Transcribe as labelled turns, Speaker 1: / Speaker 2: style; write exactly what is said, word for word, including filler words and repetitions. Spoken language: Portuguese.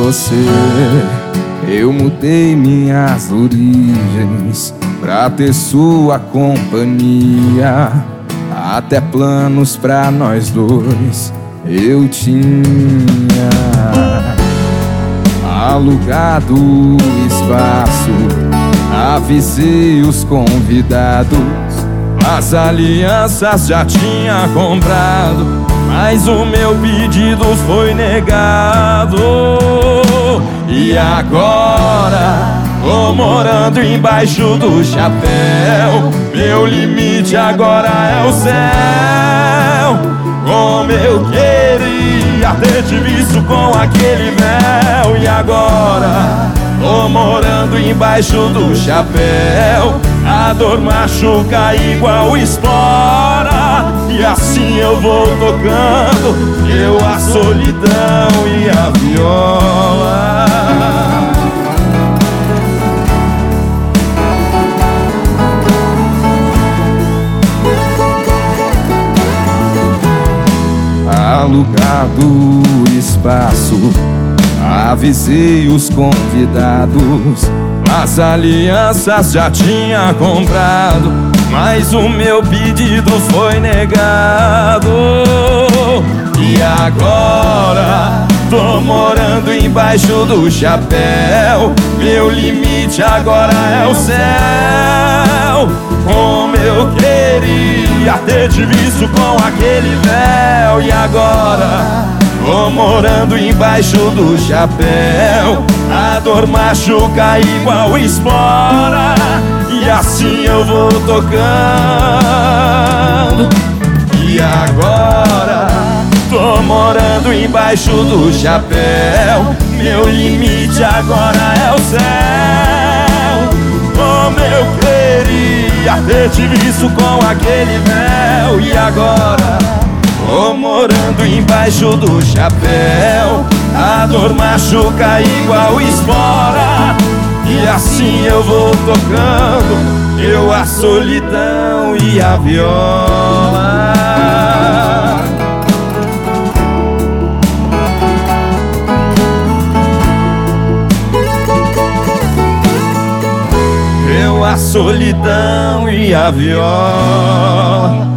Speaker 1: você. Eu mudei minhas origens pra ter sua companhia. Até planos pra nós dois eu tinha. Alugado o espaço, avisei os convidados. As alianças já tinha comprado, mas o meu pedido foi negado. E agora tô morando embaixo do chapéu. Meu limite agora é o céu. Como eu queria ter te visto com aquele véu. E agora tô morando embaixo do chapéu. A dor machuca igual espora. E assim eu vou tocando eu, a solidão e a viola. Alugado o espaço, avisei os convidados. As alianças já tinha comprado, mas o meu pedido foi negado. E agora tô morando embaixo do chapéu. Meu limite agora é o céu. Como eu queria ter te visto com aquele véu. E agora tô morando embaixo do chapéu. A dor machuca igual espora. E assim eu vou tocando. E agora tô morando embaixo do chapéu. Meu limite agora é o céu. Como eu queria ter te visto com aquele véu. E agora tô morando embaixo do chapéu. A dor machuca igual espora. E assim eu vou tocando eu, a solidão e a viola. Eu, a solidão e a viola.